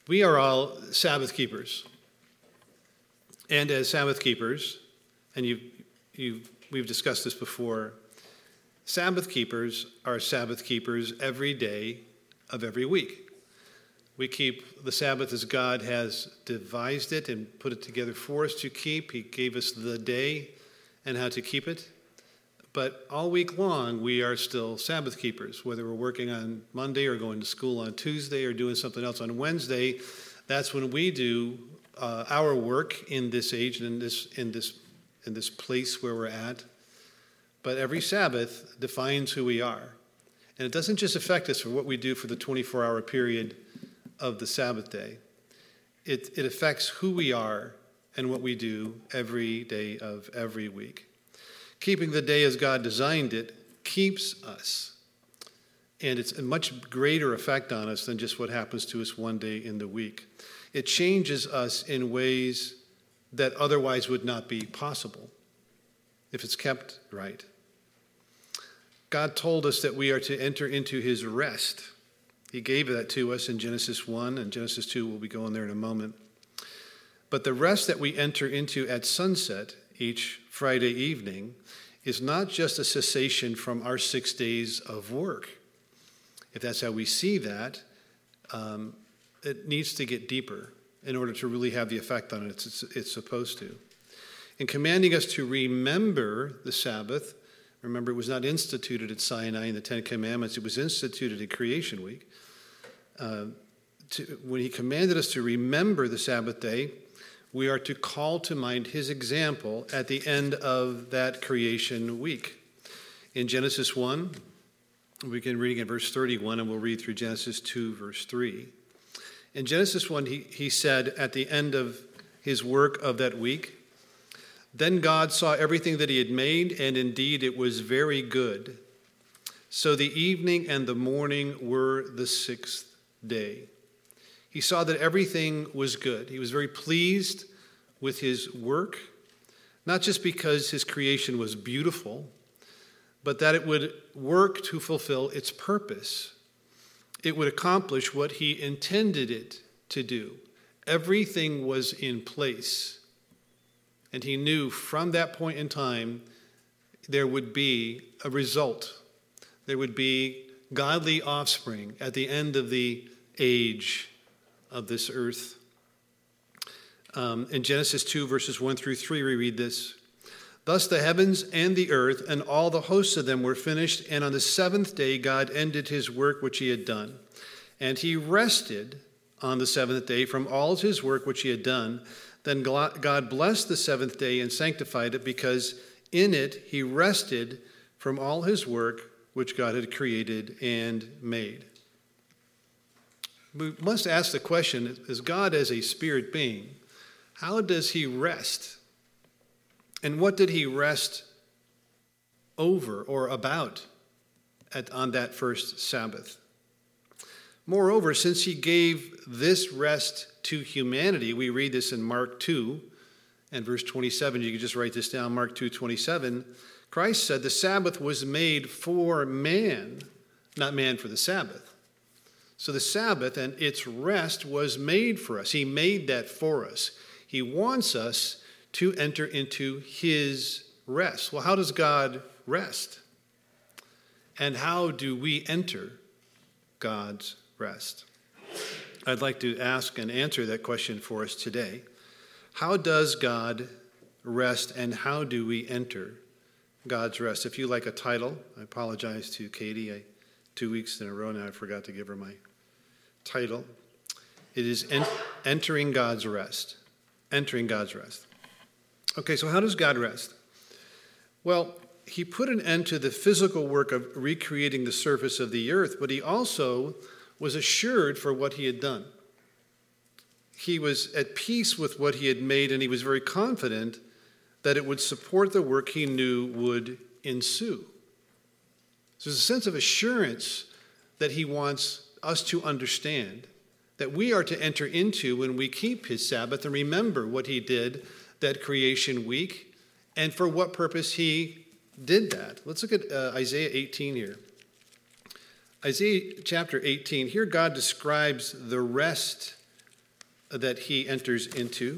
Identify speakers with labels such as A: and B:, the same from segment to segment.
A: We are all Sabbath keepers. And as Sabbath keepers, and we've discussed this before, Sabbath keepers are Sabbath keepers every day of every week. We keep the Sabbath as God has devised it and put it together for us to keep. He gave us the day and how to keep it. But all week long, we are still Sabbath keepers, whether we're working on Monday or going to school on Tuesday or doing something else on Wednesday. That's when we do our work in this age and in this place where we're at. But every Sabbath defines who we are. And it doesn't just affect us for what we do for the 24-hour period of the Sabbath day. It affects who we are and what we do every day of every week. Keeping the day as God designed it keeps us. And it's a much greater effect on us than just what happens to us one day in the week. It changes us in ways that otherwise would not be possible if it's kept right. God told us that we are to enter into his rest. He gave that to us in Genesis 1 and Genesis 2. We'll be going there in a moment. But the rest that we enter into at sunset each Friday evening is not just a cessation from our 6 days of work. If that's how we see that, it needs to get deeper in order to really have the effect on it it's supposed to. In commanding us to remember the Sabbath, remember it was not instituted at Sinai in the Ten Commandments, it was instituted at Creation Week. When he commanded us to remember the Sabbath day, we are to call to mind his example at the end of that creation week. In Genesis 1, we can read in verse 31, and we'll read through Genesis 2, verse 3. In Genesis 1, he said at the end of his work of that week, "Then God saw everything that he had made, and indeed it was very good. So the evening and the morning were the sixth day." He saw that everything was good. He was very pleased with his work, not just because his creation was beautiful, but that it would work to fulfill its purpose. It would accomplish what he intended it to do. Everything was in place. And he knew from that point in time there would be a result. There would be godly offspring at the end of the age of this earth. In Genesis 2, verses 1 through 3, we read this. "Thus the heavens and the earth and all the hosts of them were finished, and on the seventh day God ended his work which he had done. And he rested on the seventh day from all his work which he had done. Then God blessed the seventh day and sanctified it, because in it he rested from all his work which God had created and made." We must ask the question, is God as a spirit being, how does he rest? And what did he rest over or about on that first Sabbath? Moreover, since he gave this rest to humanity, we read this in Mark 2 and verse 27. You can just write this down, Mark 2:27. Christ said the Sabbath was made for man, not man for the Sabbath. So the Sabbath and its rest was made for us. He made that for us. He wants us to enter into his rest. Well, how does God rest? And how do we enter God's rest? I'd like to ask and answer that question for us today. How does God rest, and how do we enter God's rest? If you like a title, I apologize to Katie. 2 weeks in a row now I forgot to give her my title. It is Entering God's Rest. Entering God's Rest. Okay, so how does God rest? Well, he put an end to the physical work of recreating the surface of the earth, but he also was assured for what he had done. He was at peace with what he had made, and he was very confident that it would support the work he knew would ensue. So there's a sense of assurance that he wants us to understand, that we are to enter into when we keep his Sabbath and remember what he did that creation week and for what purpose he did that. Let's look at Isaiah 18 here. Isaiah chapter 18, here God describes the rest that he enters into.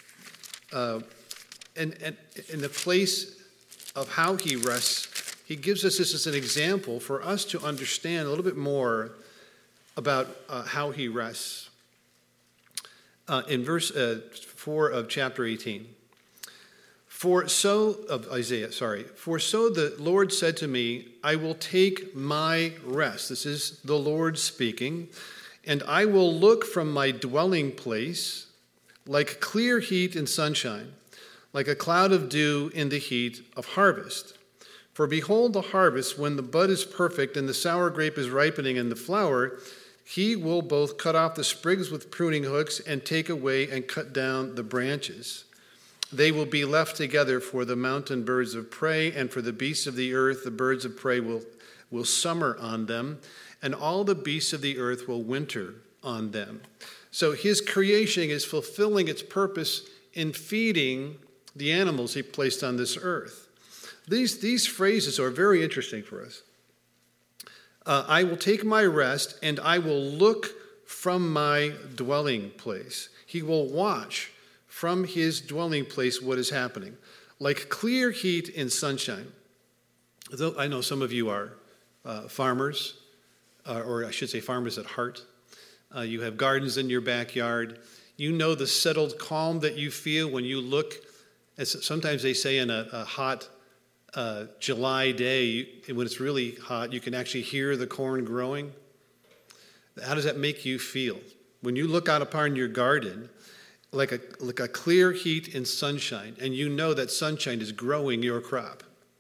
A: And in the place of how he rests, he gives us this as an example for us to understand a little bit more about how he rests. In verse 4 of chapter 18. For so the Lord said to me, I will take my rest. This is the Lord speaking. And I will look from my dwelling place like clear heat in sunshine, like a cloud of dew in the heat of harvest. For behold the harvest, when the bud is perfect and the sour grape is ripening and the flower, he will both cut off the sprigs with pruning hooks and take away and cut down the branches. They will be left together for the mountain birds of prey, and for the beasts of the earth, the birds of prey will summer on them, and all the beasts of the earth will winter on them. So his creation is fulfilling its purpose in feeding the animals he placed on this earth. These phrases are very interesting for us. I will take my rest, and I will look from my dwelling place. He will watch from his dwelling place what is happening, like clear heat in sunshine. Though I know some of you are farmers, or I should say farmers at heart. You have gardens in your backyard. You know the settled calm that you feel when you look, as sometimes they say in a hot July day, when it's really hot, you can actually hear the corn growing. How does that make you feel? When you look out upon your garden, like a clear heat in sunshine, and you know that sunshine is growing your crop.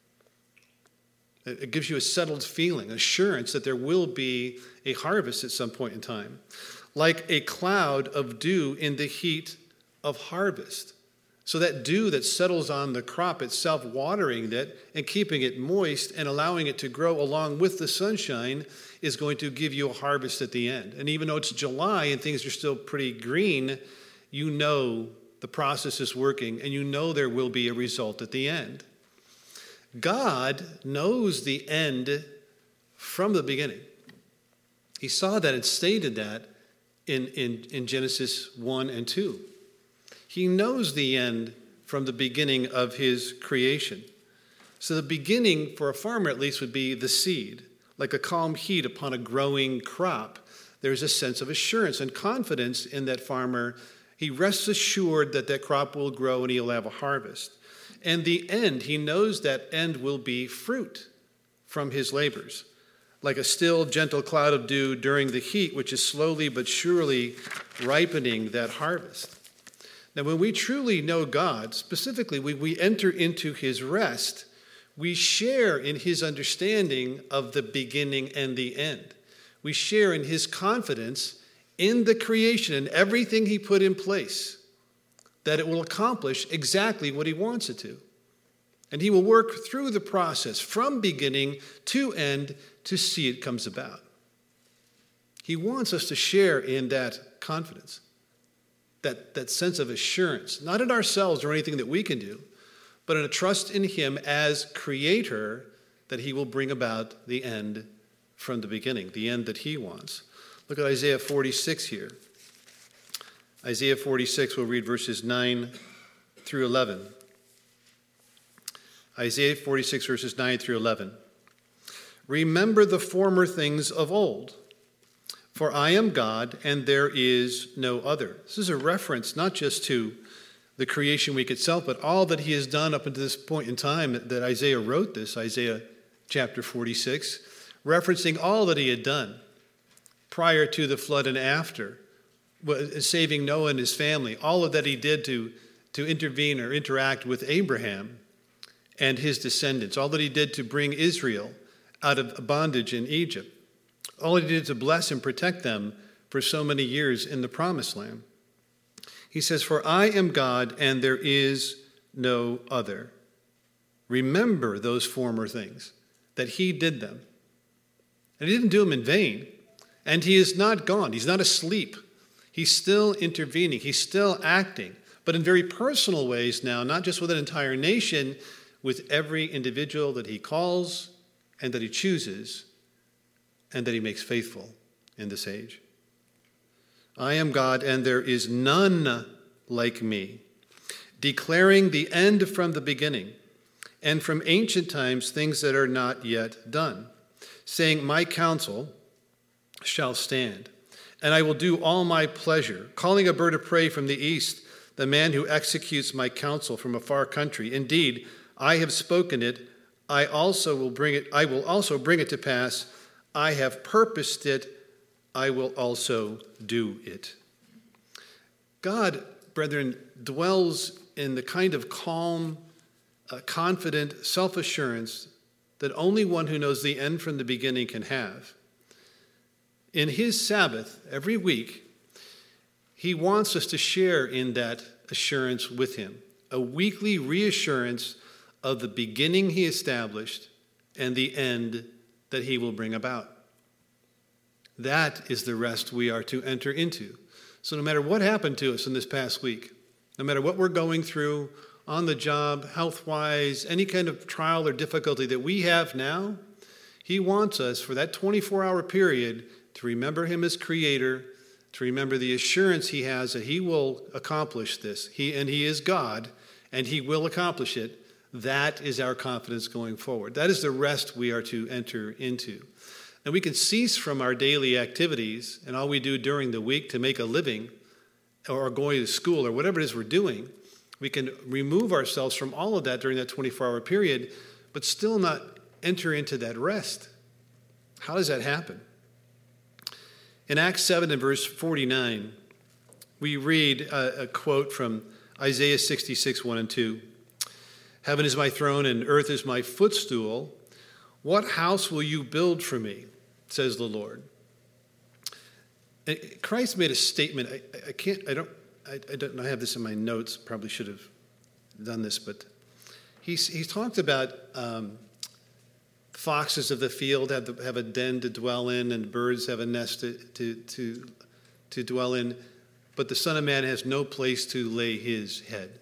A: It gives you a settled feeling, assurance that there will be a harvest at some point in time. Like a cloud of dew in the heat of harvest. So that dew that settles on the crop itself, watering it and keeping it moist and allowing it to grow along with the sunshine is going to give you a harvest at the end. And even though it's July and things are still pretty green, you know the process is working and you know there will be a result at the end. God knows the end from the beginning. He saw that and stated that in Genesis 1 and 2. He knows the end from the beginning of his creation. So the beginning, for a farmer at least, would be the seed. Like a calm heat upon a growing crop, there's a sense of assurance and confidence in that farmer. He rests assured that that crop will grow and he'll have a harvest. And the end, he knows that end will be fruit from his labors. Like a still, gentle cloud of dew during the heat, which is slowly but surely ripening that harvest. Now, when we truly know God, specifically, we enter into his rest, we share in his understanding of the beginning and the end. We share in his confidence in the creation and everything he put in place, that it will accomplish exactly what he wants it to. And he will work through the process from beginning to end to see it comes about. He wants us to share in that confidence. That sense of assurance, not in ourselves or anything that we can do, but in a trust in him as creator that he will bring about the end from the beginning, the end that he wants. Look at Isaiah 46 here. Isaiah 46, we'll read verses 9 through 11. Isaiah 46, verses 9 through 11. Remember the former things of old. For I am God, and there is no other. This is a reference not just to the creation week itself, but all that he has done up until this point in time that Isaiah wrote this, Isaiah chapter 46, referencing all that he had done prior to the flood and after, saving Noah and his family, all of that he did to intervene or interact with Abraham and his descendants, all that he did to bring Israel out of bondage in Egypt. All he did to bless and protect them for so many years in the promised land. He says, for I am God and there is no other. Remember those former things, that he did them. And he didn't do them in vain. And he is not gone. He's not asleep. He's still intervening. He's still acting. But in very personal ways now, not just with an entire nation, with every individual that he calls and that he chooses and that he makes faithful in this age. I am God, and there is none like me, declaring the end from the beginning, and from ancient times things that are not yet done, saying, my counsel shall stand, and I will do all my pleasure, calling a bird of prey from the east, the man who executes my counsel from a far country. Indeed, I have spoken it, I will also bring it to pass. I have purposed it, I will also do it. God, brethren, dwells in the kind of calm, confident self-assurance that only one who knows the end from the beginning can have. In his Sabbath, every week, he wants us to share in that assurance with him, a weekly reassurance of the beginning he established and the end that he will bring about. That is the rest we are to enter into. So no matter what happened to us in this past week, no matter what we're going through on the job, health-wise, any kind of trial or difficulty that we have now, he wants us for that 24-hour period to remember him as creator, to remember the assurance he has that he will accomplish this. He is God, and he will accomplish it. That is our confidence going forward. That is the rest we are to enter into. And we can cease from our daily activities and all we do during the week to make a living, or going to school, or whatever it is we're doing. We can remove ourselves from all of that during that 24-hour period, but still not enter into that rest. How does that happen? In Acts 7 and verse 49, we read a quote from Isaiah 66, 1 and 2. Heaven is my throne and earth is my footstool. What house will you build for me, says the Lord. Christ made a statement. I don't have this in my notes. Probably should have done this, but he's talked about foxes of the field have a den to dwell in, and birds have a nest to dwell in, but the Son of Man has no place to lay his head.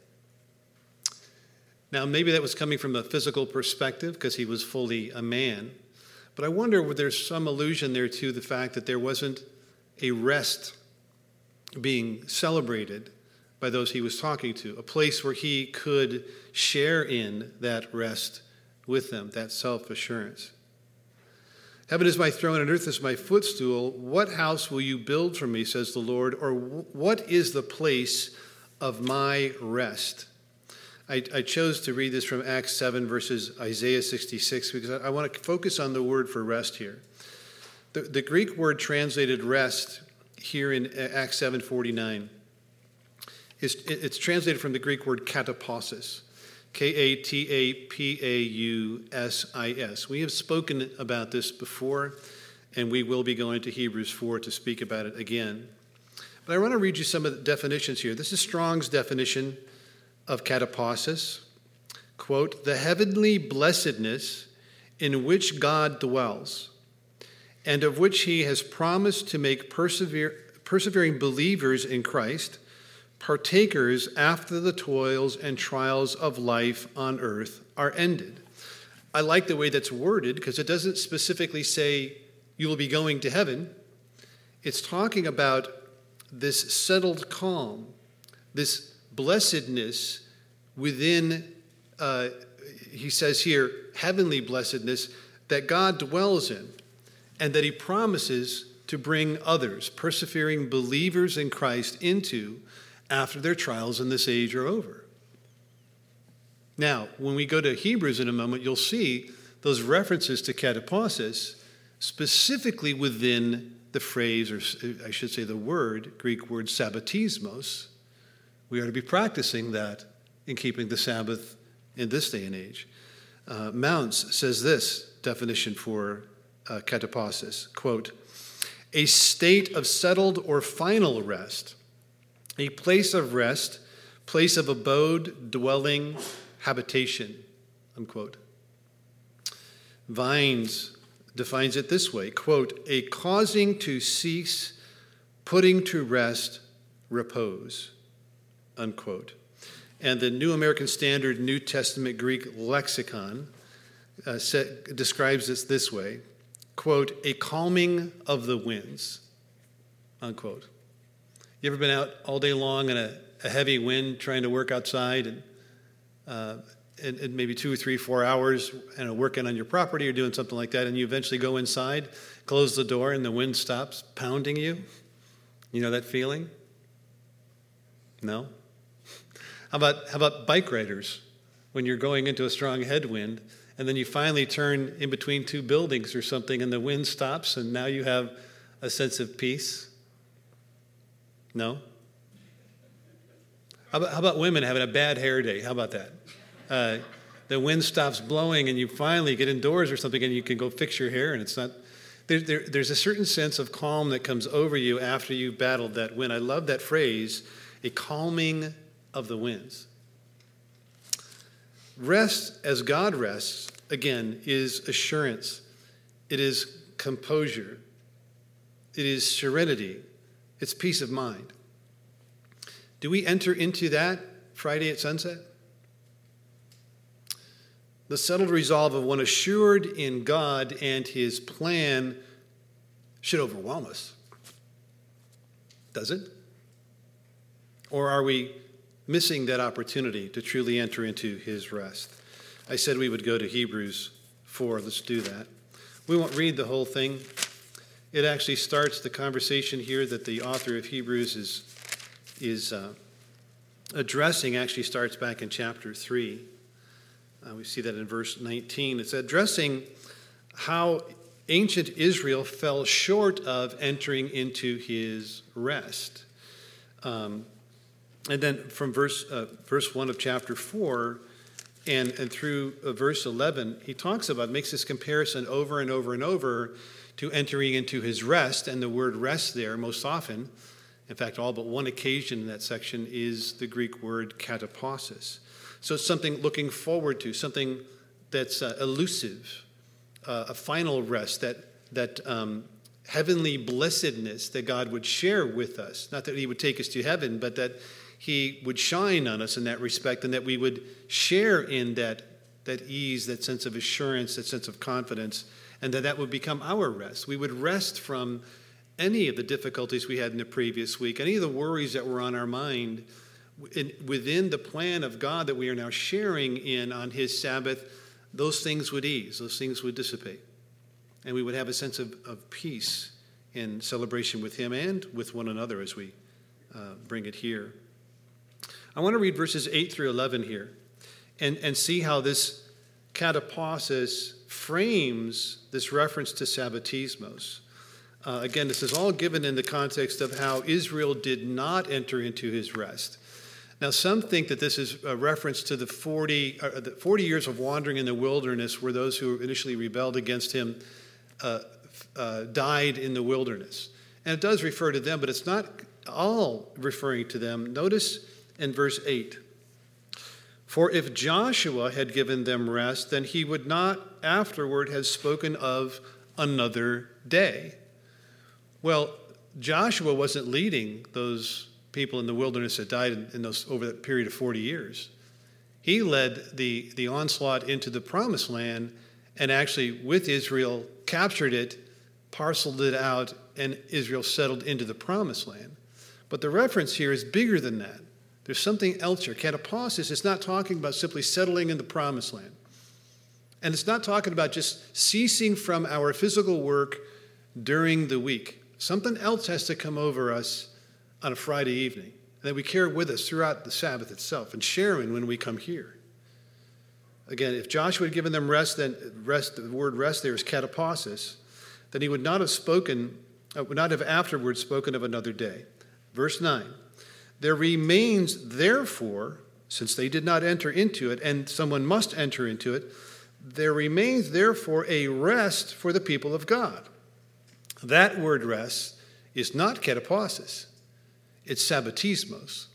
A: Now, maybe that was coming from a physical perspective because he was fully a man, but I wonder whether there's some allusion there to the fact that there wasn't a rest being celebrated by those he was talking to, a place where he could share in that rest with them, that self-assurance. Heaven is my throne and earth is my footstool. What house will you build for me, says the Lord, or what is the place of my rest? I chose to read this from Acts 7 versus Isaiah 66 because I want to focus on the word for rest here. The Greek word translated rest here in Acts 7:49, it's translated from the Greek word katapausis, Katapausis. We have spoken about this before, and we will be going to Hebrews 4 to speak about it again. But I want to read you some of the definitions here. This is Strong's definition of katapausis. Quote, the heavenly blessedness in which God dwells, and of which he has promised to make persevering believers in Christ partakers after the toils and trials of life on earth are ended. I like the way that's worded because it doesn't specifically say you will be going to heaven. It's talking about this settled calm, this blessedness within, he says here, heavenly blessedness that God dwells in, and that he promises to bring others, persevering believers in Christ, into after their trials in this age are over. Now, when we go to Hebrews in a moment, you'll see those references to katapausis specifically within the phrase, or I should say the word, Greek word sabbatismos. We are to be practicing that in keeping the Sabbath in this day and age. Mounce says this definition for katapausis, quote, a state of settled or final rest, a place of rest, place of abode, dwelling, habitation, unquote. Vines defines it this way, quote, a causing to cease, putting to rest, repose, unquote. And the New American Standard New Testament Greek lexicon describes this way, quote, a calming of the winds, unquote. You ever been out all day long in a heavy wind trying to work outside and maybe 2 or 3, 4 hours working on your property or doing something like that, and you eventually go inside, close the door, and the wind stops pounding you? You know that feeling? No? How about bike riders when you're going into a strong headwind and then you finally turn in between 2 buildings or something and the wind stops and now you have a sense of peace? No? How about women having a bad hair day? How about that? The wind stops blowing and you finally get indoors or something and you can go fix your hair and it's not... There's a certain sense of calm that comes over you after you've battled that wind. I love that phrase, a calming of the winds. Rest as God rests, again, is assurance. It is composure. It is serenity. It's peace of mind. Do we enter into that Friday at sunset? The settled resolve of one assured in God and his plan should overwhelm us. Does it? Or are we missing that opportunity to truly enter into his rest? I said we would go to Hebrews 4. Let's do that. We won't read the whole thing. It actually starts the conversation here that the author of Hebrews is addressing, actually starts back in chapter 3. We see that in verse 19. It's addressing how ancient Israel fell short of entering into his rest. And then from verse 1 of chapter 4 and through verse 11, he makes this comparison over and over and over to entering into his rest. And the word rest there most often, in fact, all but one occasion in that section, is the Greek word kataposis. So it's something looking forward to, something that's elusive, a final rest, that heavenly blessedness that God would share with us. Not that he would take us to heaven, but that he would shine on us in that respect and that we would share in that ease, that sense of assurance, that sense of confidence, and that would become our rest. We would rest from any of the difficulties we had in the previous week, any of the worries that were on our mind. Within the plan of God that we are now sharing in on his Sabbath, those things would ease, those things would dissipate. And we would have a sense of peace in celebration with him and with one another as we bring it here. I want to read verses 8 through 11 here and see how this kataposis frames this reference to sabbatismos. Again, this is all given in the context of how Israel did not enter into his rest. Now, some think that this is a reference to the 40 years of wandering in the wilderness where those who initially rebelled against him died in the wilderness. And it does refer to them, but it's not all referring to them. Notice in verse 8, "For if Joshua had given them rest, then he would not afterward have spoken of another day." Well, Joshua wasn't leading those people in the wilderness that died over that period of 40 years. He led the onslaught into the promised land and actually with Israel captured it, parceled it out, and Israel settled into the promised land. But the reference here is bigger than that. There's something else here. Kataposis is not talking about simply settling in the promised land. And it's not talking about just ceasing from our physical work during the week. Something else has to come over us on a Friday evening that we carry with us throughout the Sabbath itself and share in when we come here. Again, if Joshua had given them rest, then the word rest there is kataposis, then he would not have afterwards spoken of another day. Verse 9, "There remains therefore," since they did not enter into it, and someone must enter into it, "there remains therefore a rest for the people of God." That word rest is not kataposis. It's sabbatismos.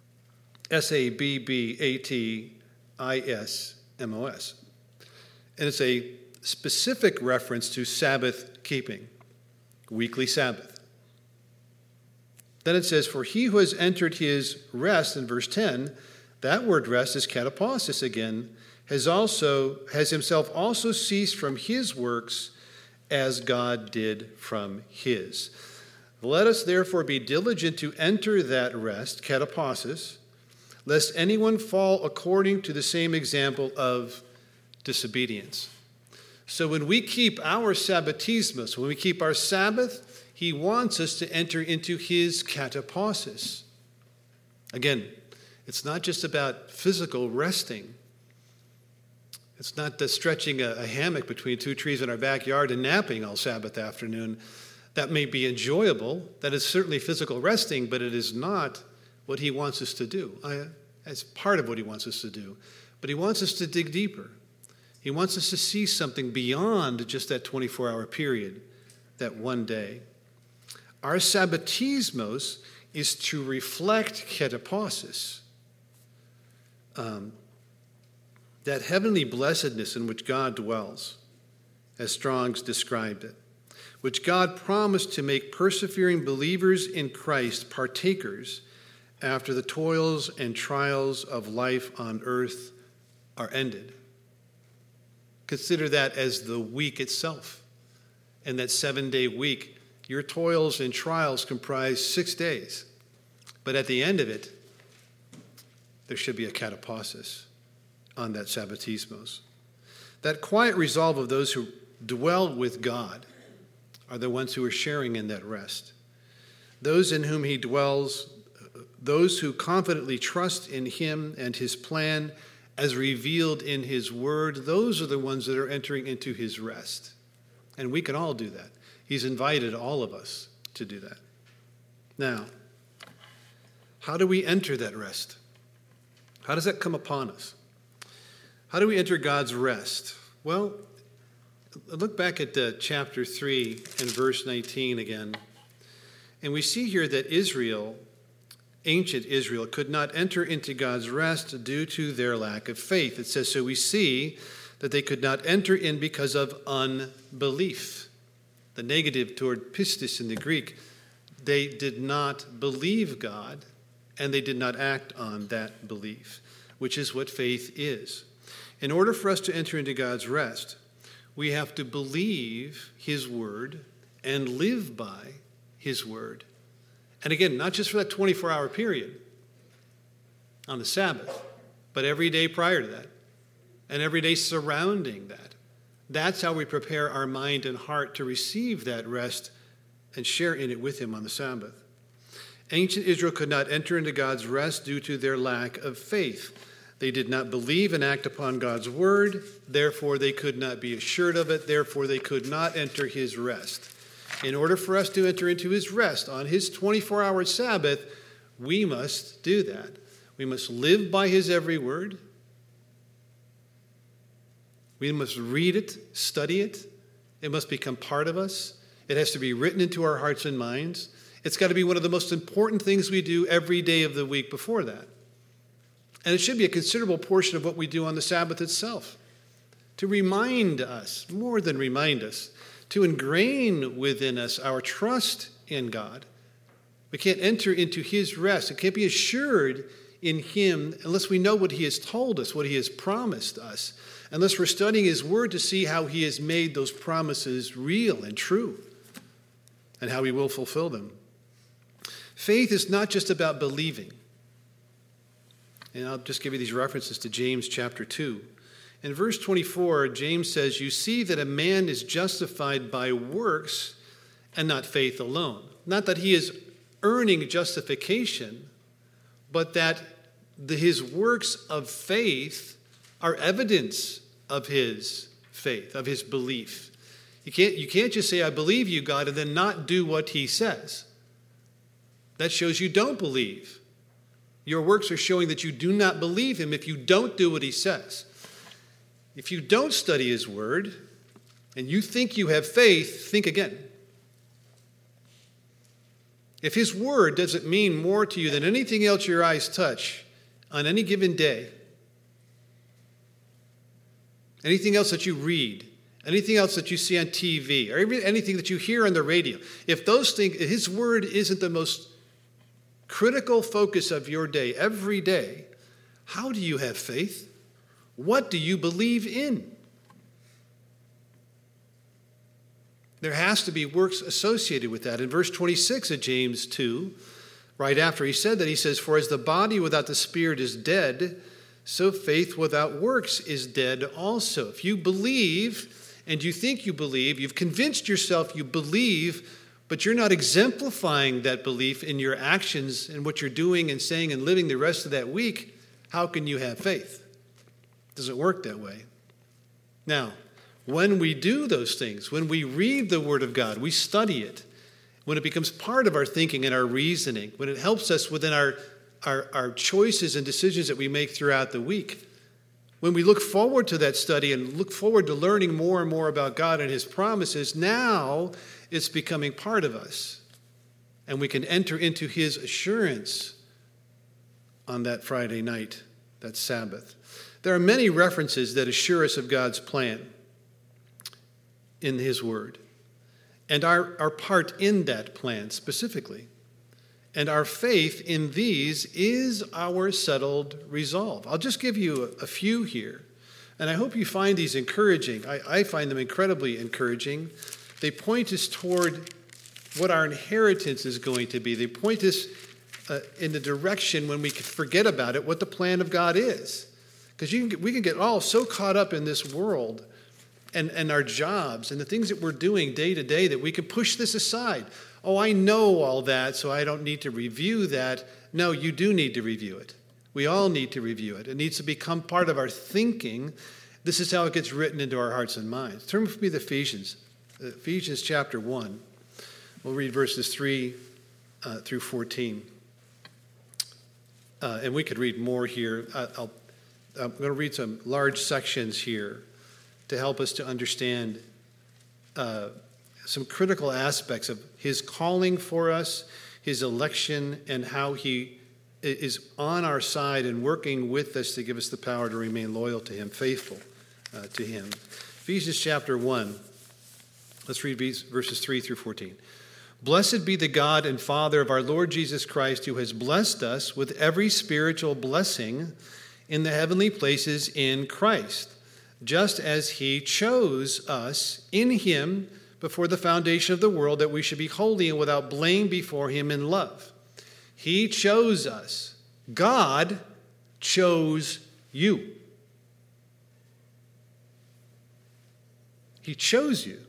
A: Sabbatismos. And it's a specific reference to Sabbath keeping, weekly Sabbath. Then it says, "For he who has entered his rest," in verse 10, that word rest is kataposis again, has himself also ceased from his works as God did from his. Let us therefore be diligent to enter that rest, kataposis, lest anyone fall according to the same example of disobedience. So when we keep our sabbatismus, when we keep our Sabbath, he wants us to enter into his kataposis. Again, it's not just about physical resting. It's not the stretching a hammock between two trees in our backyard and napping all Sabbath afternoon. That may be enjoyable. That is certainly physical resting, but it is not what he wants us to do. It's part of what he wants us to do. But he wants us to dig deeper. He wants us to see something beyond just that 24-hour period, that one day. Our sabbatismos is to reflect kataposis, that heavenly blessedness in which God dwells, as Strong's described it, which God promised to make persevering believers in Christ partakers after the toils and trials of life on earth are ended. Consider that as the week itself. And that 7-day week, your toils and trials comprise 6 days. But at the end of it, there should be a kataposis on that sabbatismos. That quiet resolve of those who dwell with God are the ones who are sharing in that rest. Those in whom he dwells, those who confidently trust in him and his plan as revealed in his word, those are the ones that are entering into his rest. And we can all do that. He's invited all of us to do that. Now, how do we enter that rest? How does that come upon us? How do we enter God's rest? Well, look back at chapter 3 and verse 19 again. And we see here that Israel, ancient Israel, could not enter into God's rest due to their lack of faith. It says, so we see that they could not enter in because of unbelief. The negative toward pistis in the Greek, they did not believe God, and they did not act on that belief, which is what faith is. In order for us to enter into God's rest, we have to believe his word and live by his word. And again, not just for that 24-hour period on the Sabbath, but every day prior to that and every day surrounding that. That's how we prepare our mind and heart to receive that rest and share in it with him on the Sabbath. Ancient Israel could not enter into God's rest due to their lack of faith. They did not believe and act upon God's word, therefore they could not be assured of it, therefore they could not enter his rest. In order for us to enter into his rest on his 24-hour Sabbath, we must do that. We must live by his every word. We must read it, study it. It must become part of us. It has to be written into our hearts and minds. It's got to be one of the most important things we do every day of the week before that. And it should be a considerable portion of what we do on the Sabbath itself. To remind us, more than remind us, to ingrain within us our trust in God. We can't enter into his rest. It can't be assured in him unless we know what he has told us, what he has promised us, unless we're studying his word to see how he has made those promises real and true and how he will fulfill them. Faith is not just about believing. And I'll just give you these references to James chapter 2. In verse 24, James says, you see that a man is justified by works and not faith alone. Not that he is earning justification, but that his works of faith are evidence of his faith, of his belief. You can't just say, I believe you, God, and then not do what he says. That shows you don't believe. Your works are showing that you do not believe him if you don't do what he says. If you don't study his word and you think you have faith, think again. If his word doesn't mean more to you than anything else your eyes touch on any given day, anything else that you read, anything else that you see on TV, or anything that you hear on the radio, if those things, his word isn't the most critical focus of your day every day, how do you have faith? What do you believe in? There has to be works associated with that. In verse 26 of James 2, right after he said that, he says, "For as the body without the spirit is dead, so faith without works is dead also." If you believe and you think you believe, you've convinced yourself you believe, but you're not exemplifying that belief in your actions and what you're doing and saying and living the rest of that week, how can you have faith? It doesn't work that way. Now, when we do those things, when we read the Word of God, we study it, when it becomes part of our thinking and our reasoning, when it helps us within our choices and decisions that we make throughout the week, when we look forward to that study and look forward to learning more and more about God and His promises, now it's becoming part of us. And we can enter into His assurance on that Friday night, that Sabbath. There are many references that assure us of God's plan in His Word, and our part in that plan specifically. And our faith in these is our settled resolve. I'll just give you a few here, and I hope you find these encouraging. I find them incredibly encouraging. They point us toward what our inheritance is going to be. They point us in the direction, when we can forget about it, what the plan of God is. Because we can get all so caught up in this world and our jobs and the things that we're doing day to day that we can push this aside. Oh, I know all that, so I don't need to review that. No, you do need to review it. We all need to review it. It needs to become part of our thinking. This is how it gets written into our hearts and minds. Turn with me to Ephesians chapter 1. We'll read verses 3 through 14. And we could read more here. I'm going to read some large sections here to help us to understand some critical aspects of His calling for us, His election, and how He is on our side and working with us to give us the power to remain loyal to Him, faithful to Him. Ephesians chapter 1, let's read verses 3 through 14. "Blessed be the God and Father of our Lord Jesus Christ, who has blessed us with every spiritual blessing in the heavenly places in Christ, just as He chose us in Him before the foundation of the world, that we should be holy and without blame before Him in love." He chose us. God chose you. He chose you.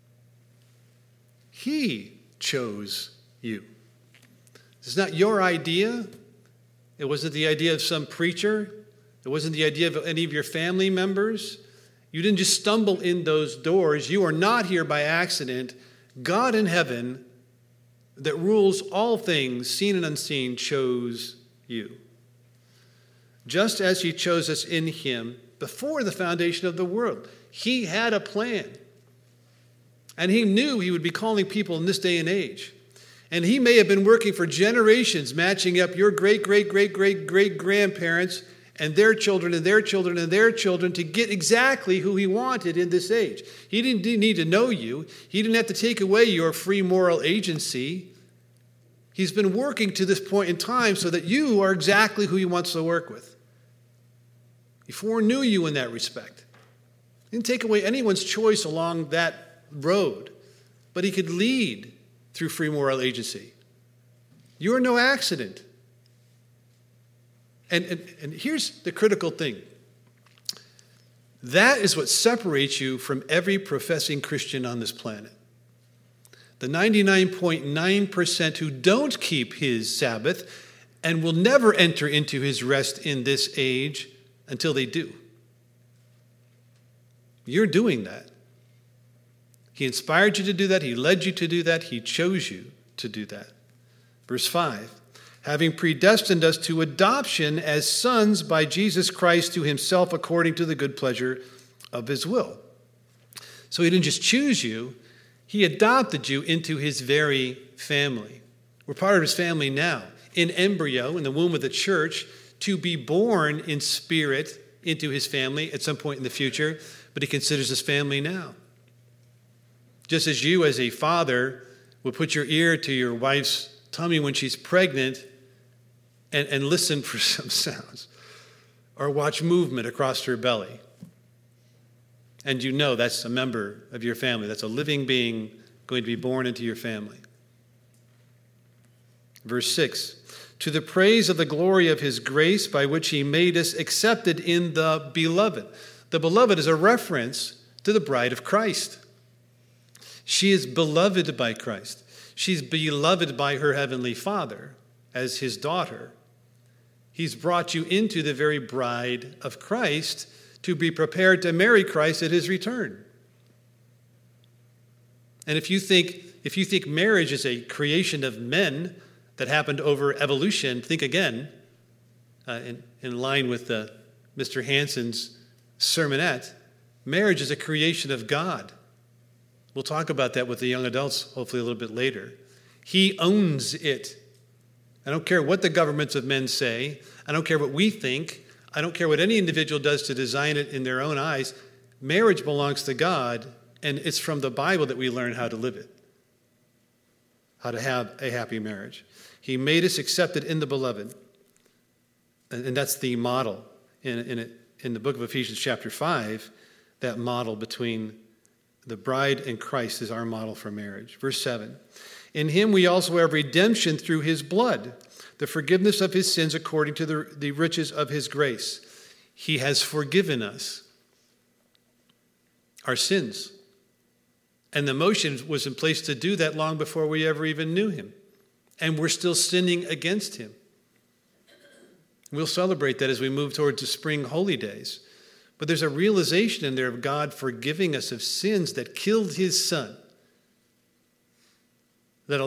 A: He chose you. It's not your idea. It wasn't the idea of some preacher. It wasn't the idea of any of your family members. You didn't just stumble in those doors. You are not here by accident. God in heaven, that rules all things, seen and unseen, chose you. Just as He chose us in Him before the foundation of the world. He had a plan. And He knew He would be calling people in this day and age. And He may have been working for generations, matching up your great-great-great-great-great-grandparents and their children and their children and their children to get exactly who He wanted in this age. He didn't need to know you. He didn't have to take away your free moral agency. He's been working to this point in time so that you are exactly who He wants to work with. He foreknew you in that respect. He didn't take away anyone's choice along that road, but He could lead through free moral agency. You are no accident. And here's the critical thing. That is what separates you from every professing Christian on this planet. The 99.9% who don't keep His Sabbath and will never enter into His rest in this age until they do. You're doing that. He inspired you to do that. He led you to do that. He chose you to do that. Verse 5. Having predestined us to adoption as sons by Jesus Christ to Himself according to the good pleasure of His will. So He didn't just choose you, He adopted you into His very family. We're part of His family now, in embryo, in the womb of the church, to be born in spirit into His family at some point in the future, but He considers us family now. Just as you as a father would put your ear to your wife's tummy when she's pregnant and listen for some sounds, or watch movement across her belly. And you know that's a member of your family. That's a living being going to be born into your family. Verse 6, to the praise of the glory of his grace by which he made us accepted in the beloved. The beloved is a reference to the bride of Christ. She is beloved by Christ. She's beloved by her heavenly Father as his daughter. He's brought you into the very bride of Christ to be prepared to marry Christ at his return. And if you think marriage is a creation of men that happened over evolution, think again, in line with Mr. Hansen's sermonette. Marriage is a creation of God. We'll talk about that with the young adults hopefully a little bit later. He owns it. I don't care what the governments of men say. I don't care what we think. I don't care what any individual does to design it in their own eyes. Marriage belongs to God, and it's from the Bible that we learn how to live it, how to have a happy marriage. He made us accepted in the beloved, and that's the model in the book of Ephesians chapter 5. That model between the bride and Christ is our model for marriage. Verse 7, in him we also have redemption through his blood, the forgiveness of his sins according to the riches of his grace. He has forgiven us our sins. And the motion was in place to do that long before we ever even knew him. And we're still sinning against him. We'll celebrate that as we move towards the spring holy days. But there's a realization in there of God forgiving us of sins that killed his son, that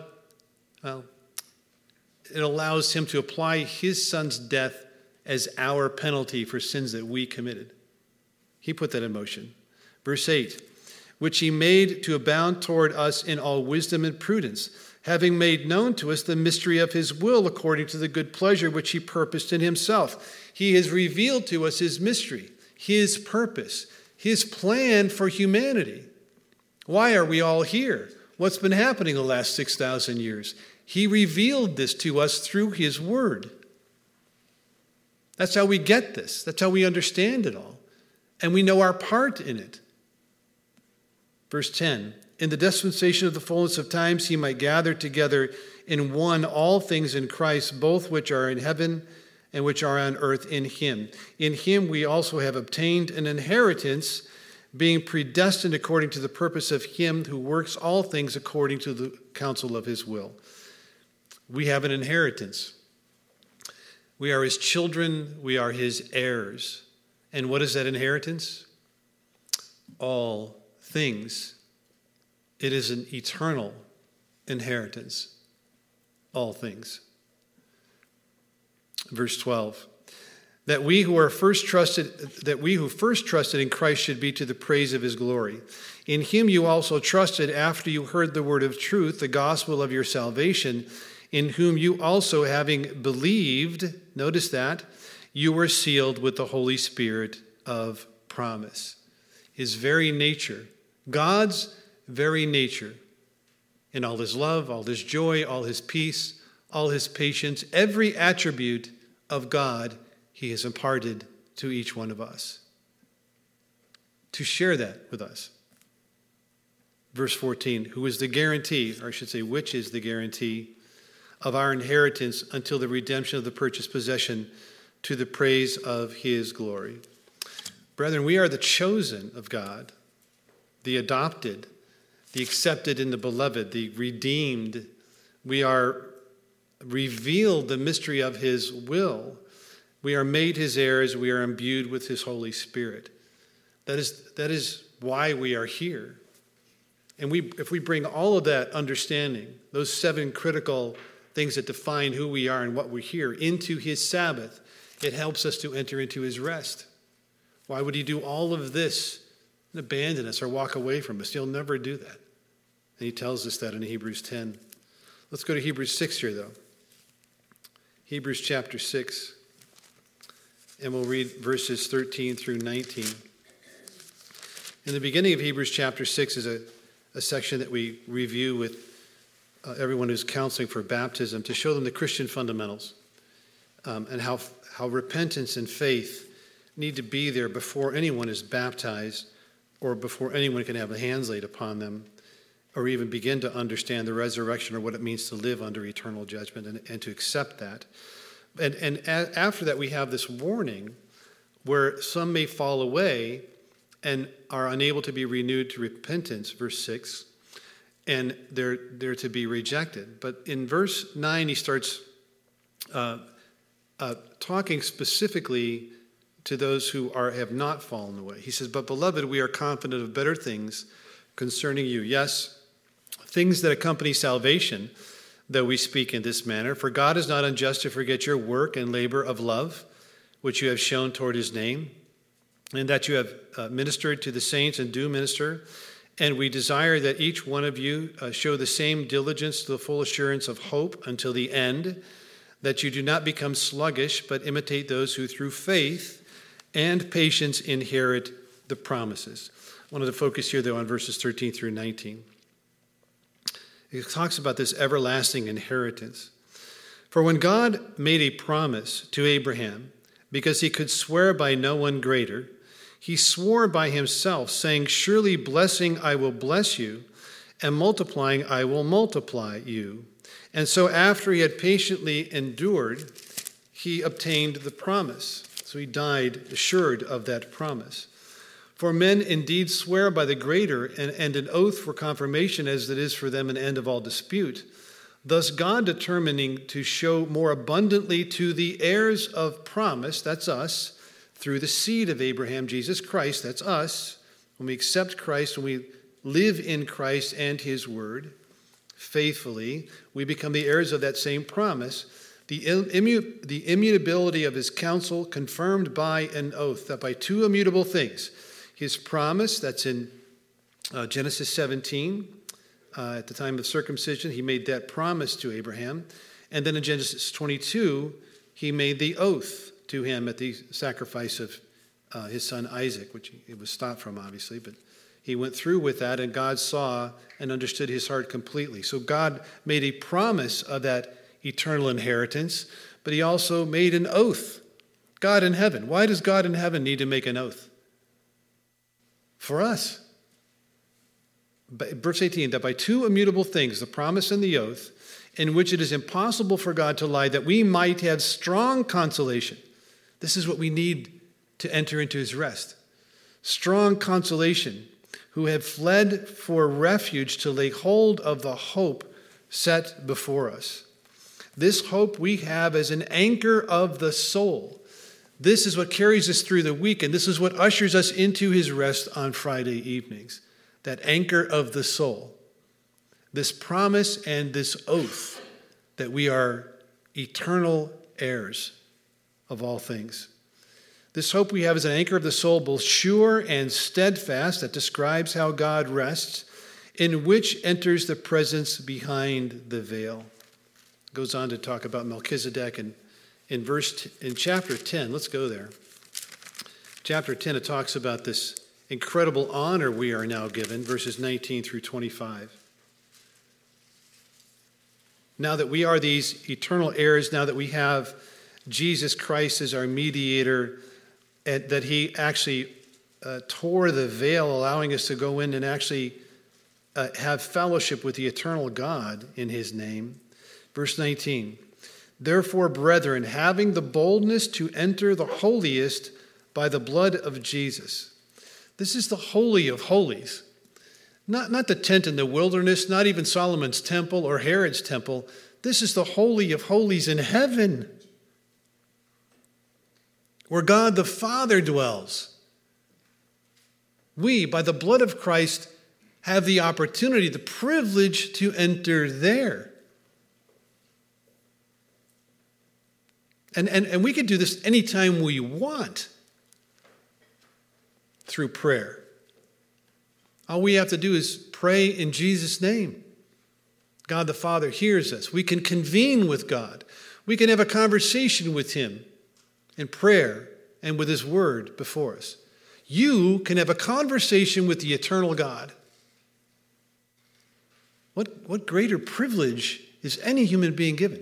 A: it allows him to apply his son's death as our penalty for sins that we committed. He put that in motion. Verse 8, which he made to abound toward us in all wisdom and prudence, having made known to us the mystery of his will according to the good pleasure which he purposed in himself. He has revealed to us his mystery, his purpose, his plan for humanity. Why are we all here? What's been happening the last 6,000 years? He revealed this to us through his word. That's how we get this. That's how we understand it all. And we know our part in it. Verse 10, in the dispensation of the fullness of times, he might gather together in one all things in Christ, both which are in heaven and which are on earth in him. In him we also have obtained an inheritance, being predestined according to the purpose of him who works all things according to the counsel of his will. We have an inheritance. We are his children. We are his heirs. And what is that inheritance? All things. It is an eternal inheritance. All things. Verse 12. That we who first trusted in Christ should be to the praise of his glory. In him you also trusted after you heard the word of truth, the gospel of your salvation, in whom you also, having believed, notice that, you were sealed with the Holy Spirit of promise. His very nature, God's very nature, in all his love, all his joy, all his peace, all his patience, every attribute of God he has imparted to each one of us, to share that with us. Verse 14, who is the guarantee, or I should say, which is the guarantee of our inheritance until the redemption of the purchased possession to the praise of his glory. Brethren, we are the chosen of God, the adopted, the accepted in the beloved, the redeemed. We are revealed the mystery of his will. We are made his heirs. We are imbued with his Holy Spirit. That is why we are here. And if we bring all of that understanding, those 7 critical things that define who we are and what we're here, into his Sabbath, it helps us to enter into his rest. Why would he do all of this and abandon us or walk away from us? He'll never do that. And he tells us that in Hebrews 10. Let's go to Hebrews 6 here, though. Hebrews chapter 6. And we'll read verses 13 through 19. In the beginning of Hebrews chapter 6 is a section that we review with everyone who's counseling for baptism to show them the Christian fundamentals and how repentance and faith need to be there before anyone is baptized or before anyone can have hands laid upon them, or even begin to understand the resurrection or what it means to live under eternal judgment and to accept that. And after that, we have this warning where some may fall away and are unable to be renewed to repentance, verse 6, and they're to be rejected. But in verse 9, he starts talking specifically to those who have not fallen away. He says, "But beloved, we are confident of better things concerning you. Yes, things that accompany salvation, though we speak in this manner. For God is not unjust to forget your work and labor of love, which you have shown toward his name, and that you have ministered to the saints and do minister. And we desire that each one of you show the same diligence to the full assurance of hope until the end, that you do not become sluggish, but imitate those who through faith and patience inherit the promises." I wanted to focus here, though, on verses 13 through 19. It talks about this everlasting inheritance. "For when God made a promise to Abraham, because he could swear by no one greater, he swore by himself, saying, 'Surely blessing I will bless you, and multiplying I will multiply you.' And so after he had patiently endured, he obtained the promise." So he died assured of that promise. "For men indeed swear by the greater, and an oath for confirmation, as it is for them an end of all dispute. Thus God determining to show more abundantly to the heirs of promise," that's us, "through the seed of Abraham, Jesus Christ," that's us, when we accept Christ, when we live in Christ and his word faithfully, we become the heirs of that same promise, the immutability of his counsel confirmed by an oath, that by two immutable things, his promise, that's in Genesis 17, at the time of circumcision, he made that promise to Abraham. And then in Genesis 22, he made the oath to him at the sacrifice of his son Isaac, which it was stopped from, obviously, but he went through with that, and God saw and understood his heart completely. So God made a promise of that eternal inheritance, but he also made an oath. God in heaven. Why does God in heaven need to make an oath? For us. Verse 18, "That by two immutable things, the promise and the oath, in which it is impossible for God to lie, that we might have strong consolation." This is what we need to enter into his rest. Strong consolation, "who have fled for refuge to lay hold of the hope set before us." This hope we have as an anchor of the soul. This is what carries us through the week, and this is what ushers us into his rest on Friday evenings. That anchor of the soul. This promise and this oath that we are eternal heirs of all things. This hope we have as an anchor of the soul, both sure and steadfast, that describes how God rests, in which enters the presence behind the veil. Goes on to talk about Melchizedek in chapter 10. Let's go there. Chapter 10, it talks about this incredible honor we are now given, verses 19 through 25. Now that we are these eternal heirs, now that we have Jesus Christ as our mediator, and that he actually tore the veil, allowing us to go in and actually have fellowship with the eternal God in his name. Verse 19, "Therefore, brethren, having the boldness to enter the holiest by the blood of Jesus." This is the Holy of Holies. Not the tent in the wilderness, not even Solomon's temple or Herod's temple. This is the Holy of Holies in heaven, where God the Father dwells. We, by the blood of Christ, have the opportunity, the privilege to enter there. And we can do this anytime we want through prayer. All we have to do is pray in Jesus' name. God the Father hears us. We can convene with God. We can have a conversation with him in prayer and with his word before us. You can have a conversation with the eternal God. What greater privilege is any human being given?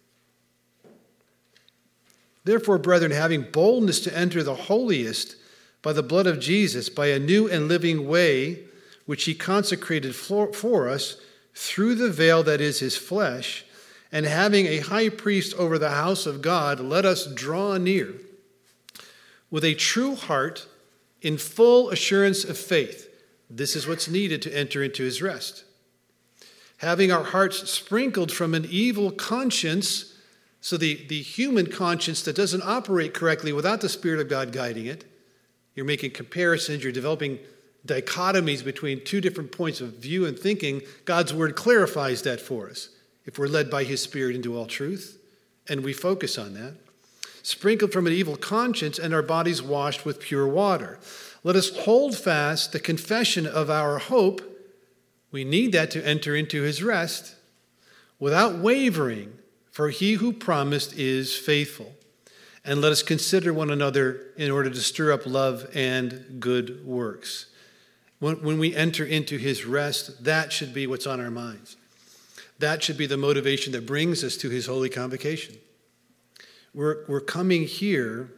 A: Therefore, brethren, having boldness to enter the holiest by the blood of Jesus, by a new and living way, which he consecrated for us through the veil that is his flesh, and having a high priest over the house of God, let us draw near with a true heart in full assurance of faith. This is what's needed to enter into his rest. Having our hearts sprinkled from an evil conscience, so the human conscience that doesn't operate correctly without the Spirit of God guiding it. You're making comparisons, you're developing dichotomies between two different points of view and thinking. God's word clarifies that for us if we're led by his Spirit into all truth, and we focus on that. Sprinkled from an evil conscience and our bodies washed with pure water. Let us hold fast the confession of our hope. We need that to enter into his rest without wavering, for he who promised is faithful. And let us consider one another in order to stir up love and good works. When we enter into his rest, that should be what's on our minds. That should be the motivation that brings us to his holy convocation. We're coming here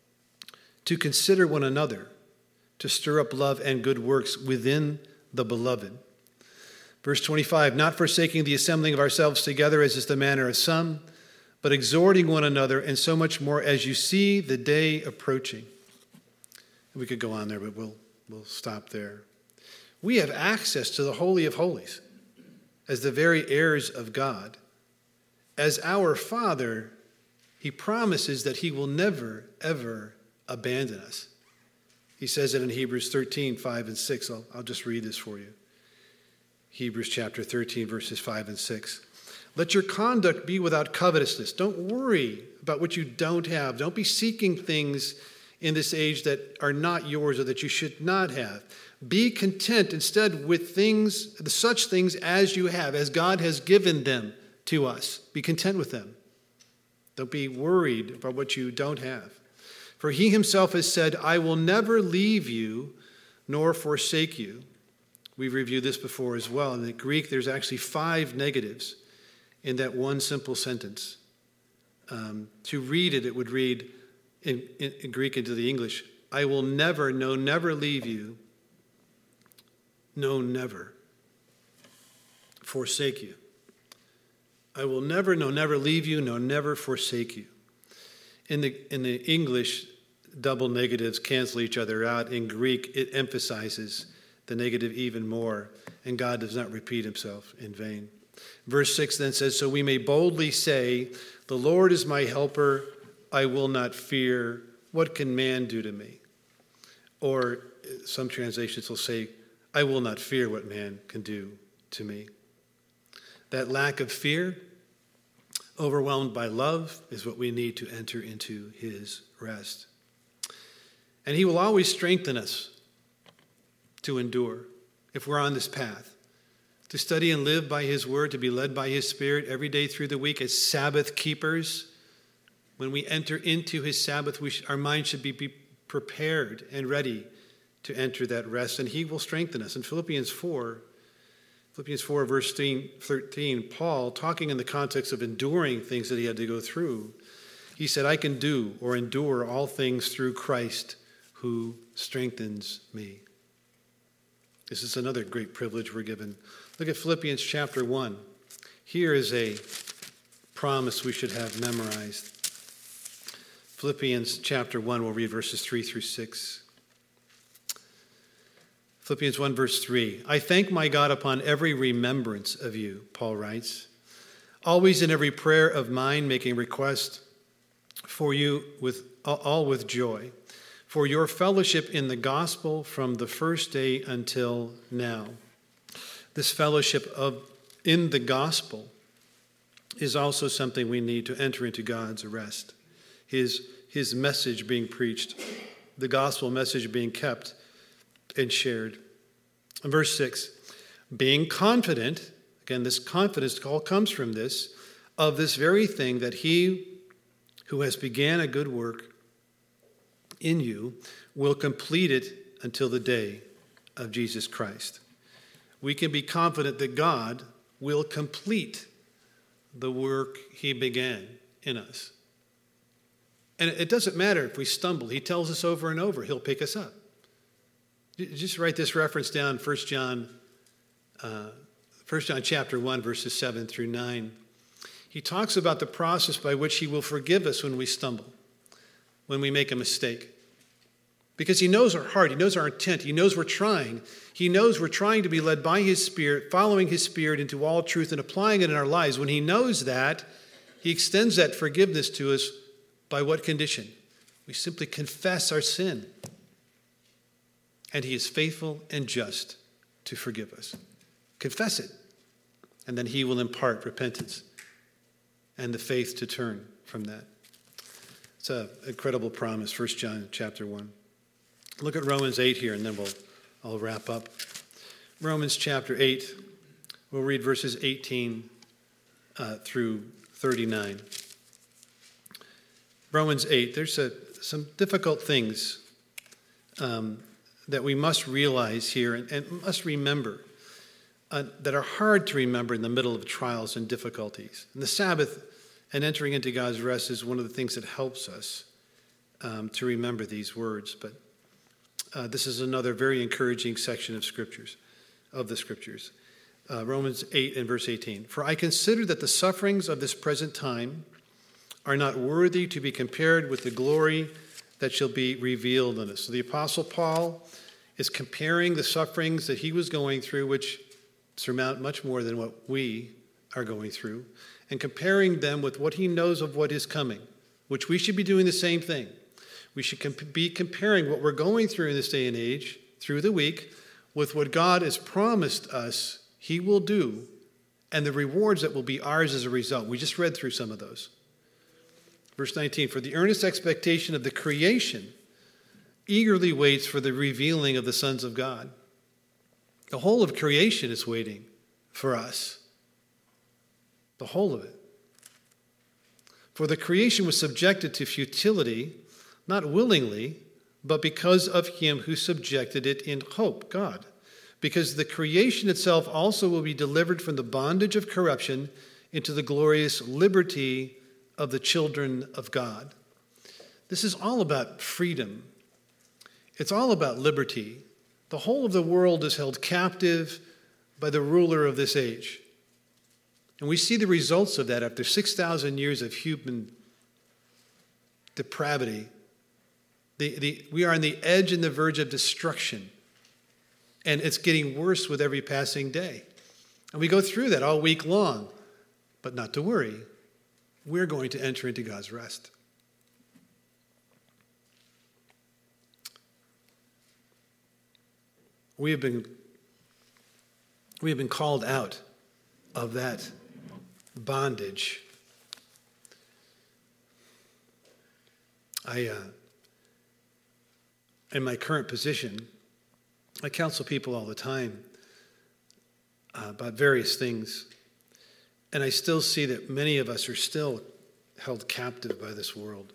A: to consider one another, to stir up love and good works within the beloved. Verse 25, not forsaking the assembling of ourselves together as is the manner of some, but exhorting one another, and so much more as you see the day approaching. We could go on there, but we'll stop there. We have access to the Holy of Holies as the very heirs of God. As our Father, he promises that he will never, ever abandon us. He says it in Hebrews 13, 5 and 6. I'll just read this for you. Hebrews chapter 13, verses 5 and 6. Let your conduct be without covetousness. Don't worry about what you don't have. Don't be seeking things in this age that are not yours or that you should not have. Be content instead with such things as you have, as God has given them to us. Be content with them. Don't be worried about what you don't have. For he himself has said, I will never leave you nor forsake you. We've reviewed this before as well. In the Greek, there's actually 5 negatives in that one simple sentence. To read it, it would read in Greek into the English, I will never, no, never leave you, no, never forsake you. I will never, no, never leave you, no, never forsake you. In the English, double negatives cancel each other out. In Greek, it emphasizes the negative even more, and God does not repeat himself in vain. Verse 6 then says, so we may boldly say, the Lord is my helper, I will not fear. What can man do to me? Or some translations will say, I will not fear what man can do to me. That lack of fear, overwhelmed by love, is what we need to enter into his rest. And he will always strengthen us to endure if we're on this path, to study and live by his word, to be led by his Spirit every day through the week as Sabbath keepers. When we enter into his Sabbath, our mind should be prepared and ready to enter that rest, and he will strengthen us. In Philippians 4, verse 13, Paul, talking in the context of enduring things that he had to go through, he said, I can do or endure all things through Christ who strengthens me. This is another great privilege we're given. Look at Philippians chapter 1. Here is a promise we should have memorized. Philippians chapter 1, we'll read verses 3 through 6. Philippians 1, verse 3. I thank my God upon every remembrance of you, Paul writes, always in every prayer of mine making request for you with joy, for your fellowship in the gospel from the first day until now. This fellowship in the gospel is also something we need to enter into God's rest. His message being preached, the gospel message being kept and shared. And verse 6, being confident, again, this confidence all comes from this, of this very thing, that he who has began a good work in you will complete it until the day of Jesus Christ. We can be confident that God will complete the work he began in us. And it doesn't matter if we stumble. He tells us over and over, he'll pick us up. Just write this reference down, 1 John chapter 1, verses 7 through 9. He talks about the process by which he will forgive us when we stumble, when we make a mistake. Because he knows our heart, he knows our intent, he knows we're trying. He knows we're trying to be led by his Spirit, following his Spirit into all truth and applying it in our lives. When he knows that, he extends that forgiveness to us by what condition? We simply confess our sin. And he is faithful and just to forgive us. Confess it. And then he will impart repentance and the faith to turn from that. It's an incredible promise, 1 John chapter 1. Look at Romans 8 here, and then I'll wrap up. Romans chapter 8, we'll read verses 18 through 39. Romans 8, there's some difficult things that we must realize here and must remember that are hard to remember in the middle of trials and difficulties. And the Sabbath and entering into God's rest is one of the things that helps us to remember these words. But this is another very encouraging section of the Scriptures. Romans 8 and verse 18. For I consider that the sufferings of this present time are not worthy to be compared with the glory that shall be revealed in us. So the Apostle Paul is comparing the sufferings that he was going through, which surmount much more than what we are going through, and comparing them with what he knows of what is coming, which we should be doing the same thing. We should be comparing what we're going through in this day and age, through the week, with what God has promised us he will do, and the rewards that will be ours as a result. We just read through some of those. Verse 19, for the earnest expectation of the creation eagerly waits for the revealing of the sons of God. The whole of creation is waiting for us. The whole of it. For the creation was subjected to futility, not willingly, but because of him who subjected it in hope, God. Because the creation itself also will be delivered from the bondage of corruption into the glorious liberty of the children of God. This is all about freedom. It's all about liberty. The whole of the world is held captive by the ruler of this age. And we see the results of that after 6,000 years of human depravity. We are on the edge and the verge of destruction. And it's getting worse with every passing day. And we go through that all week long. But not to worry. We're going to enter into God's rest. We have been called out of that bondage. In my current position, I counsel people all the time about various things. And I still see that many of us are still held captive by this world.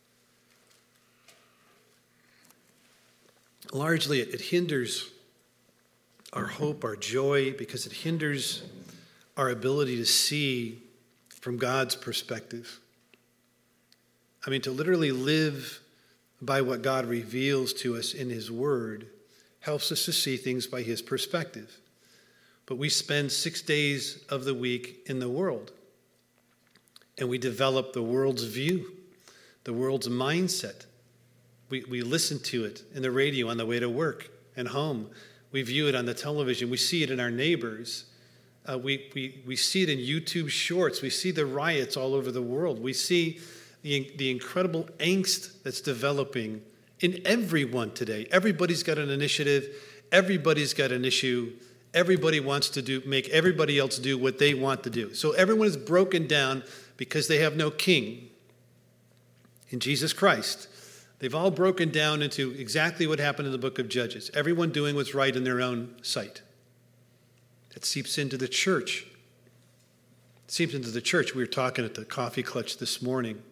A: Largely, it hinders our hope, our joy, because it hinders our ability to see from God's perspective. I mean, to literally live by what God reveals to us in his word helps us to see things by his perspective. But we spend 6 days of the week in the world, and we develop the world's view, the world's mindset. We listen to it in the radio on the way to work and home. We view it on the television. We see it in our neighbors. We see it in YouTube shorts. We see the riots all over the world. We see the incredible angst that's developing in everyone today. Everybody's got an initiative. Everybody's got an issue. Everybody wants to make everybody else do what they want to do. So everyone is broken down because they have no king in Jesus Christ. They've all broken down into exactly what happened in the book of Judges. Everyone doing what's right in their own sight. That seeps into the church. It seeps into the church. We were talking at the coffee clutch this morning.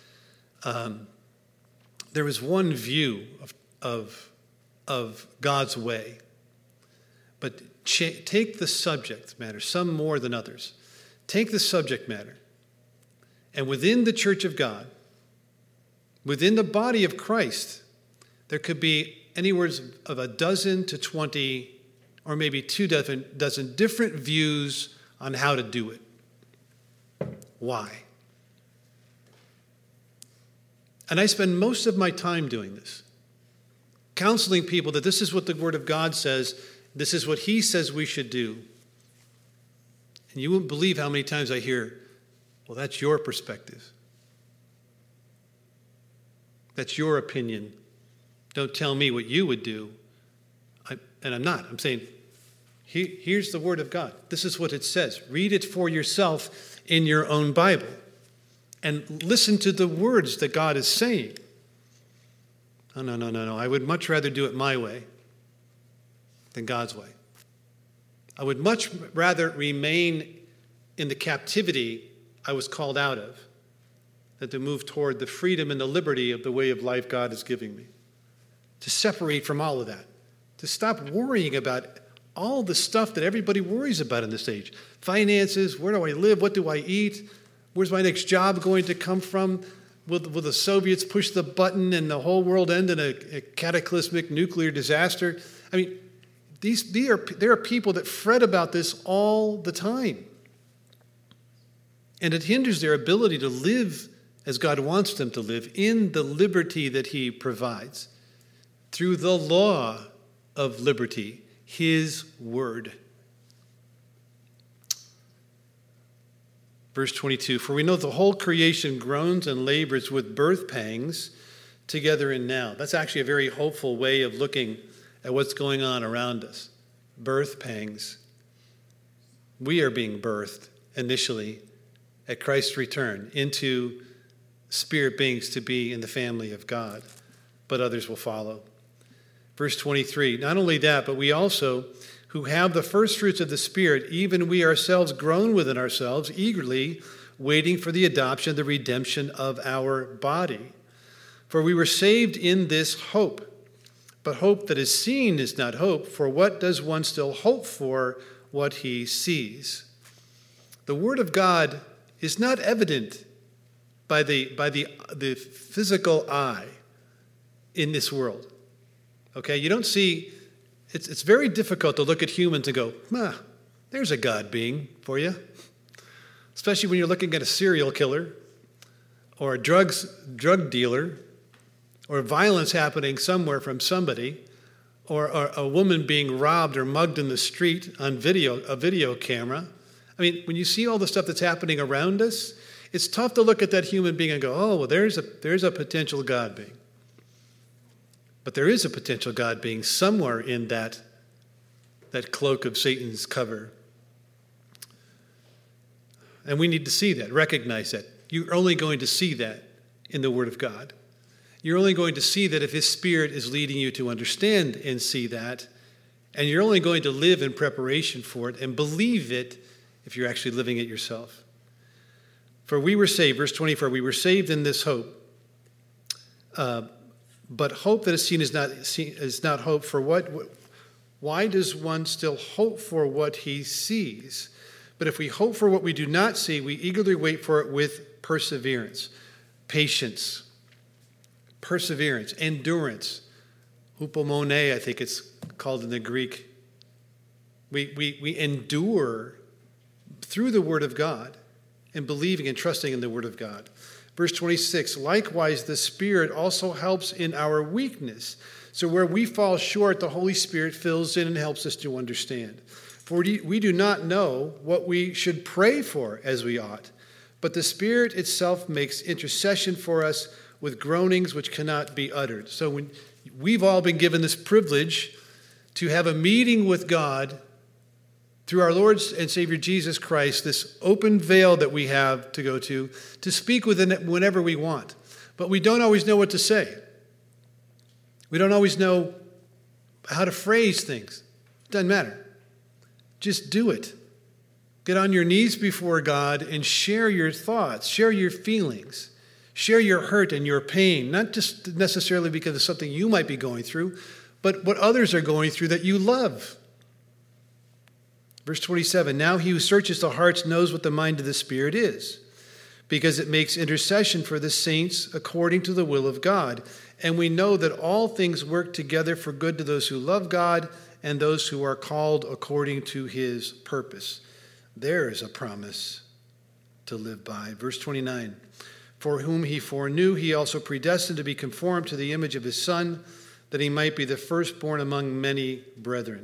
A: There was one view of God's way. But take the subject matter, some more than others. Take the subject matter, and within the church of God, Within the body of Christ, there could be anywhere of a dozen to 20, or maybe 24 different views on how to do it. Why? And I spend most of my time doing this, counseling people that this is what the Word of God says, this is what He says we should do. And you wouldn't believe how many times I hear, well, that's your perspective. That's your opinion. Don't tell me what you would do. And I'm not. I'm saying, here's the Word of God. This is what it says. Read it for yourself in your own Bible. And listen to the words that God is saying. Oh, no. I would much rather do it my way than God's way. I would much rather remain in the captivity I was called out of than to move toward the freedom and the liberty of the way of life God is giving me. To separate from all of that. To stop worrying about all the stuff that everybody worries about in this age. Finances, where do I live, what do I eat, where's my next job going to come from? Will the Soviets push the button and the whole world end in a cataclysmic nuclear disaster? I mean, there are people that fret about this all the time. And it hinders their ability to live as God wants them to live in the liberty that He provides through the law of liberty, His Word. Verse 22, for we know the whole creation groans and labors with birth pangs together and now. That's actually a very hopeful way of looking at what's going on around us. Birth pangs. We are being birthed initially at Christ's return into spirit beings to be in the family of God, but others will follow. Verse 23, not only that, but we also, who have the first fruits of the Spirit, even we ourselves groan within ourselves, eagerly waiting for the adoption, the redemption of our body. For we were saved in this hope. But hope that is seen is not hope, for what does one still hope for what he sees? The Word of God is not evident by the physical eye in this world. Okay, you don't see, it's very difficult to look at humans and go, there's a God being for you. Especially when you're looking at a serial killer or a drug dealer or violence happening somewhere from somebody or a woman being robbed or mugged in the street on a video camera. I mean, when you see all the stuff that's happening around us, it's tough to look at that human being and go, oh, well, there's a potential God being. But there is a potential God being somewhere in that cloak of Satan's cover. And we need to see that, recognize that. You're only going to see that in the Word of God. You're only going to see that if His Spirit is leading you to understand and see that. And you're only going to live in preparation for it and believe it if you're actually living it yourself. For we were saved, verse 24, we were saved in this hope. But hope that is seen is not hope for what? Why does one still hope for what he sees? But if we hope for what we do not see, we eagerly wait for it with perseverance, patience, endurance. Hupomone, I think it's called in the Greek. We endure through the Word of God and believing and trusting in the Word of God. Verse 26, likewise, the Spirit also helps in our weakness. So where we fall short, the Holy Spirit fills in and helps us to understand. For we do not know what we should pray for as we ought, but the Spirit itself makes intercession for us with groanings which cannot be uttered. So we've all been given this privilege to have a meeting with God through our Lord and Savior Jesus Christ, this open veil that we have to go to speak within it whenever we want. But we don't always know what to say. We don't always know how to phrase things. It doesn't matter. Just do it. Get on your knees before God and share your thoughts, share your feelings, share your hurt and your pain, not just necessarily because of something you might be going through, but what others are going through that you love. Verse 27, now He who searches the hearts knows what the mind of the Spirit is, because it makes intercession for the saints according to the will of God. And we know that all things work together for good to those who love God and those who are called according to his purpose. There is a promise to live by. Verse 29, for whom he foreknew, he also predestined to be conformed to the image of his Son, that he might be the firstborn among many brethren.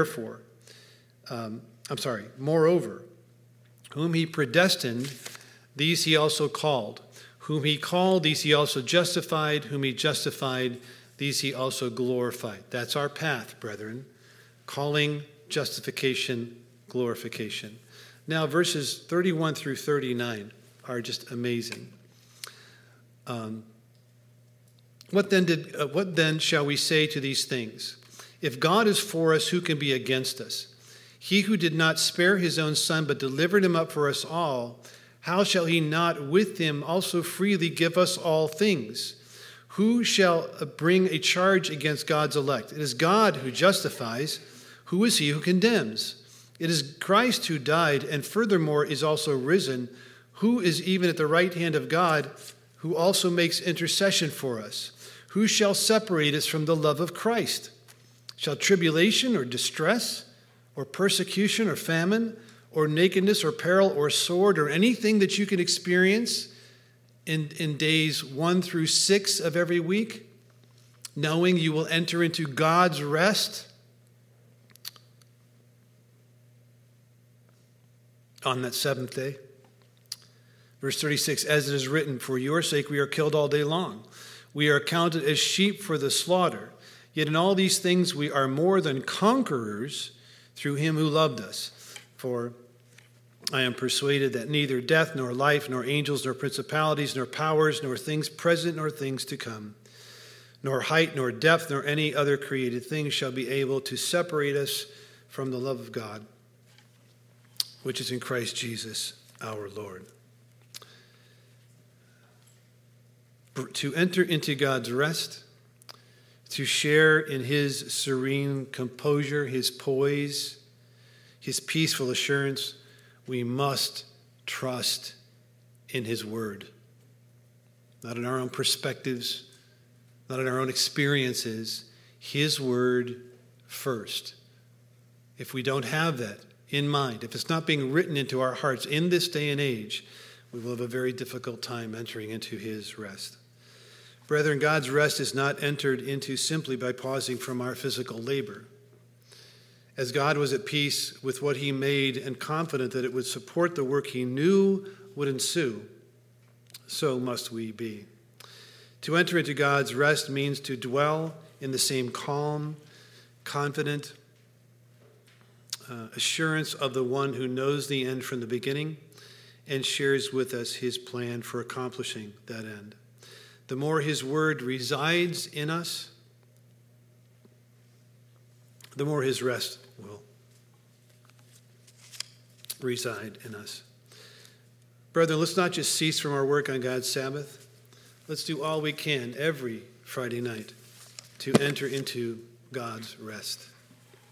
A: Moreover, whom he predestined, these he also called. Whom he called, these he also justified. Whom he justified, these he also glorified. That's our path, brethren. Calling, justification, glorification. Now, verses 31 through 39 are just amazing. What then shall we say to these things? If God is for us, who can be against us? He who did not spare his own Son, but delivered him up for us all, how shall he not with him also freely give us all things? Who shall bring a charge against God's elect? It is God who justifies. Who is he who condemns? It is Christ who died, and furthermore is also risen, who is even at the right hand of God, who also makes intercession for us. Who shall separate us from the love of Christ? Shall tribulation or distress or persecution or famine or nakedness or peril or sword or anything that you can experience in days 1 through 6 of every week, knowing you will enter into God's rest on that seventh day? Verse 36, as it is written, for your sake we are killed all day long. We are counted as sheep for the slaughter. Yet in all these things we are more than conquerors through him who loved us. For I am persuaded that neither death, nor life, nor angels, nor principalities, nor powers, nor things present, nor things to come, nor height, nor depth, nor any other created thing shall be able to separate us from the love of God, which is in Christ Jesus our Lord. To enter into God's rest, to share in his serene composure, his poise, his peaceful assurance, we must trust in his word. Not in our own perspectives, not in our own experiences, his word first. If we don't have that in mind, if it's not being written into our hearts in this day and age, we will have a very difficult time entering into his rest. Brethren, God's rest is not entered into simply by pausing from our physical labor. As God was at peace with what he made and confident that it would support the work he knew would ensue, so must we be. To enter into God's rest means to dwell in the same calm, confident assurance of the one who knows the end from the beginning and shares with us his plan for accomplishing that end. The more his word resides in us, the more his rest will reside in us. Brethren, let's not just cease from our work on God's Sabbath. Let's do all we can every Friday night to enter into God's rest.